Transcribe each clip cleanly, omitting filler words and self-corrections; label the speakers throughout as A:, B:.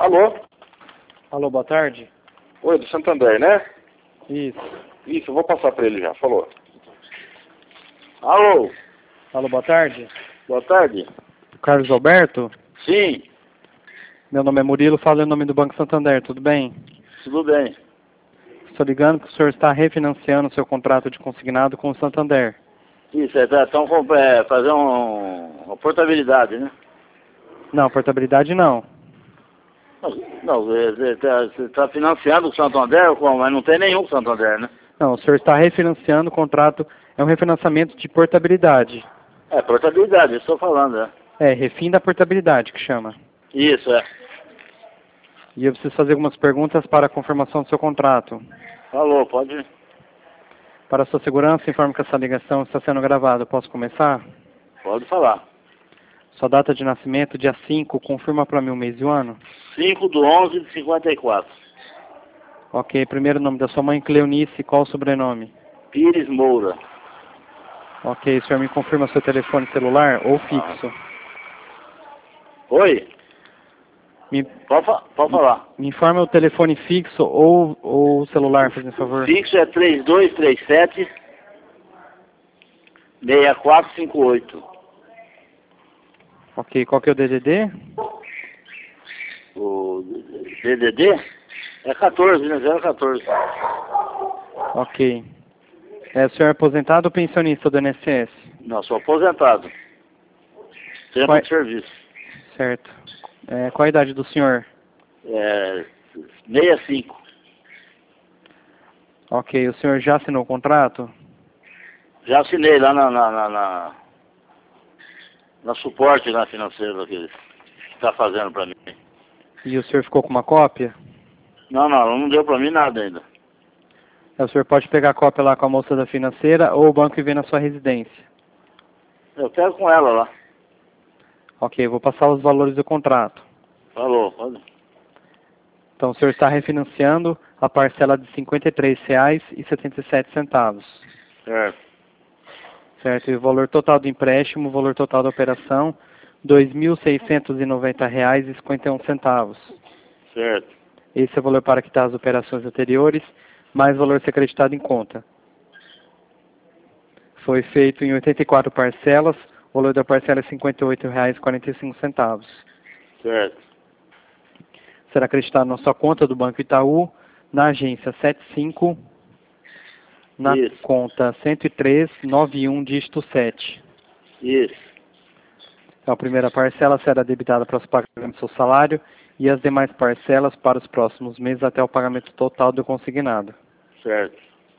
A: Alô?
B: Alô, boa tarde.
A: Oi, do Santander, né?
B: Isso.
A: Isso, eu vou passar para ele já, falou. Alô?
B: Alô, boa tarde.
A: Boa tarde.
B: Carlos Alberto?
A: Sim,
B: Meu nome é Murilo, falo em nome do Banco Santander, tudo bem?
A: tudo bem.
B: Estou ligando que o senhor está refinanciando seu contrato de consignado com o Santander.
A: Isso, então fazer uma portabilidade, né?
B: Não, portabilidade não.
A: Não, você está financiando o Santander, mas não tem nenhum Santander, né?
B: Não, o senhor está refinanciando o contrato, é um refinanciamento de portabilidade.
A: É, portabilidade, eu estou falando, né?
B: É, refim da portabilidade que chama.
A: Isso, é.
B: E eu preciso fazer algumas perguntas para a confirmação do seu contrato.
A: Falou, pode ir.
B: Para a sua segurança, informo que essa ligação está sendo gravada. Posso começar?
A: Pode falar.
B: Sua data de nascimento, dia 5, confirma para mim o mês e o ano?
A: 5/11/54.
B: Ok, primeiro nome da sua mãe, Cleonice, qual o sobrenome?
A: Pires Moura.
B: Ok, o senhor me confirma seu telefone celular ou fixo?
A: Oi?
B: Me,
A: Pode falar.
B: me informa o telefone fixo ou celular, por favor.
A: Fixo é 3237-6458.
B: Ok, qual que é o DDD?
A: O DDD é 14, né? 014.
B: Ok. O senhor é aposentado ou pensionista do INSS?
A: Não, sou aposentado. Tempo
B: Qual é-
A: de serviço.
B: Certo. Qual a idade do senhor?
A: É 65.
B: Ok, o senhor já assinou o contrato?
A: Já assinei lá na suporte lá financeiro que ele está fazendo para mim.
B: E o senhor ficou com uma cópia?
A: Não deu para mim nada ainda.
B: O senhor pode pegar a cópia lá com a moça da financeira ou o banco e ver na sua residência.
A: Eu quero com ela lá.
B: Ok, vou passar os valores do contrato.
A: Falou, pode.
B: Então, o senhor está refinanciando a parcela de R$ 53,77.
A: Certo,
B: Certo? E o valor total do empréstimo, o valor total da operação, R$ 2.690,51.
A: certo.
B: Esse é o valor para quitar as operações anteriores, mais o valor a ser acreditado em conta. Foi feito em 84 parcelas, o valor da parcela é R$ 58,45.
A: Certo.
B: Será acreditado na sua conta do Banco Itaú, na agência 75, na
A: Isso.
B: conta 10391, dígito 7.
A: Isso.
B: Então, a primeira parcela será debitada para os pagamentos do seu salário e as demais parcelas para os próximos meses até o pagamento total do consignado.
A: Certo.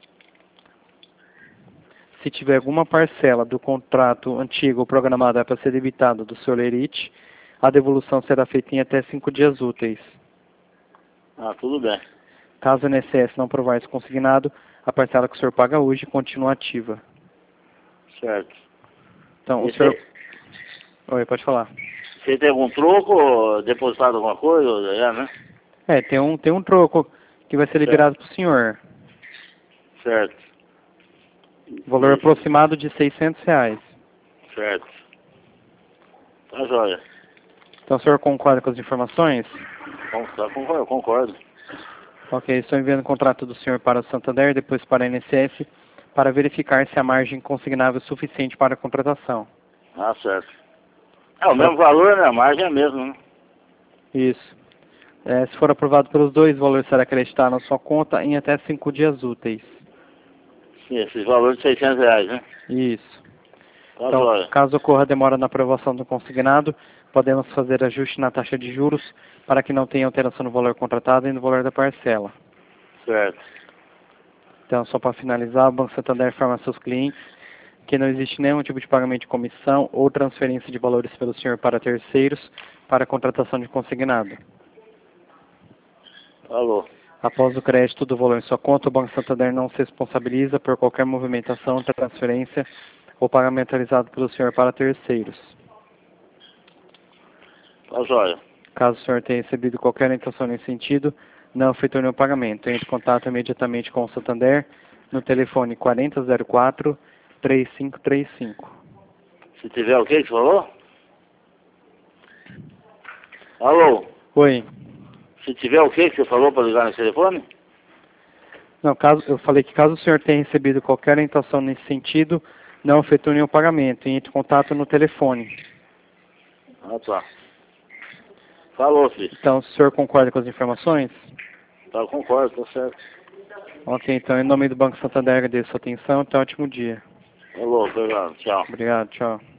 B: Se tiver alguma parcela do contrato antigo programada para ser debitada do seu lerite, a devolução será feita em até 5 dias úteis.
A: Ah, tudo bem.
B: Caso o INSS não aprovar esse consignado, a parcela que o senhor paga hoje continua ativa.
A: Certo.
B: Então, o
A: Esse
B: senhor... Oi, pode falar.
A: Você tem algum troco ou depositado alguma coisa? É, né?
B: Tem um troco que vai ser liberado para o senhor.
A: Certo.
B: Valor aproximado de R$ 600.
A: Certo. Tá jóia.
B: Então, o senhor concorda com as informações?
A: Concordo.
B: Ok, estou enviando o contrato do senhor para o Santander, depois para a INSS, para verificar se a margem consignável é suficiente para a contratação.
A: Ah, certo. É o mesmo valor, né? A margem é a mesma, né?
B: Isso. Se for aprovado pelos dois, o valor será acreditado na sua conta em até 5 dias úteis.
A: Sim, esses valores de R$ 600, né?
B: Isso.
A: Tá
B: Então,
A: jóia.
B: caso ocorra demora na aprovação do consignado, podemos fazer ajuste na taxa de juros para que não tenha alteração no valor contratado e no valor da parcela.
A: Certo.
B: Então, só para finalizar, o Banco Santander informa seus clientes que não existe nenhum tipo de pagamento de comissão ou transferência de valores pelo senhor para terceiros para a contratação de consignado.
A: Falou.
B: Após o crédito do valor em sua conta, o Banco Santander não se responsabiliza por qualquer movimentação, transferência ou pagamento realizado pelo senhor para terceiros.
A: Tá jóia.
B: Caso o senhor tenha recebido qualquer intenção nesse sentido, não efetue nenhum pagamento. Entre em contato imediatamente com o Santander no telefone 4004-3535.
A: Se tiver o que você falou? Alô?
B: Oi.
A: Se tiver o que você falou para ligar nesse telefone?
B: Não, eu falei que caso o senhor tenha recebido qualquer orientação nesse sentido, não efetue nenhum pagamento e entre em contato no telefone.
A: Ah, tá. Falou, filho.
B: Então, o senhor concorda com as informações?
A: Tá, eu concordo, tá certo.
B: Ok, então, em nome do Banco Santander, agradeço a sua atenção. Até um ótimo dia.
A: Falou, obrigado, tchau.
B: Obrigado, tchau.